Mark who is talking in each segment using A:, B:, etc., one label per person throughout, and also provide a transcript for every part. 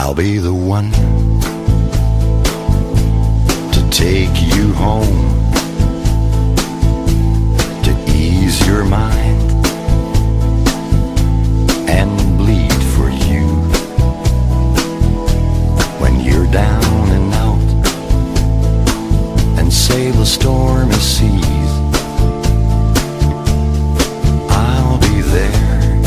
A: I'll be the one to take you home, to ease your mind and bleed for you when you're down and out and sail the stormy seas. I'll be there.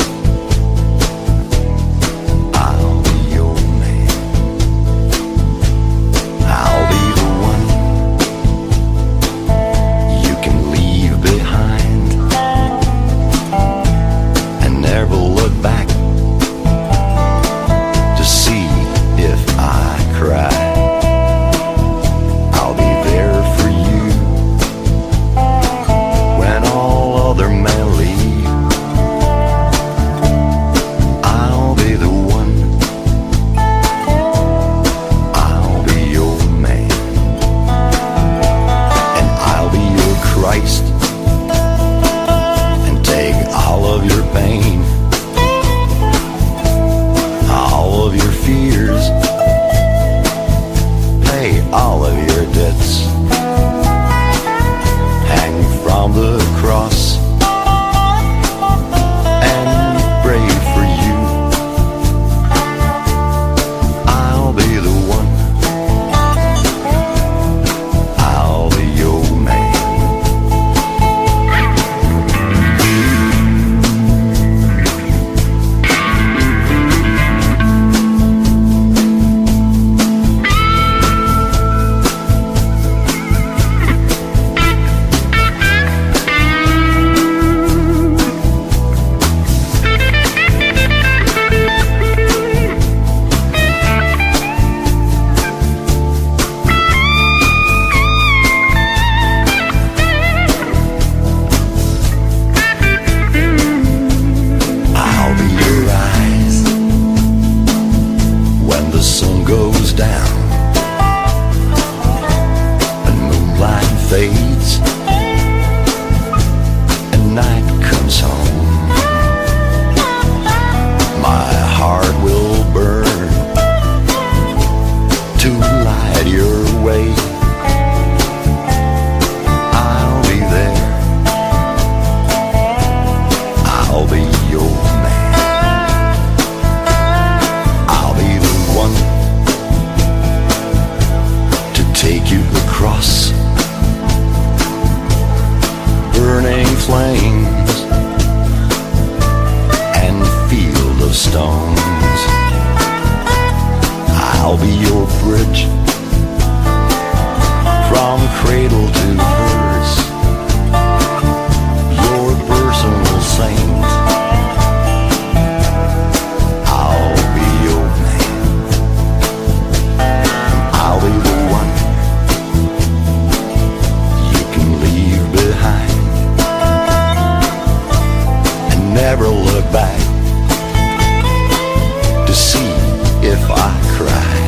A: And take all of your pain, all of your fears, pay all of your debts, hang from the cross and pray for you. I'll be the one, I'll be your man. Goes down and moonlight fades and night comes home. My heart will burn to light your way. I'll be there, I'll be your man. I'll be the one take you across burning flames and field of stones. I'll be your bridge from cradle to verse, your personal saint. I'll be your man. I'll be the one never look back to see if I cry.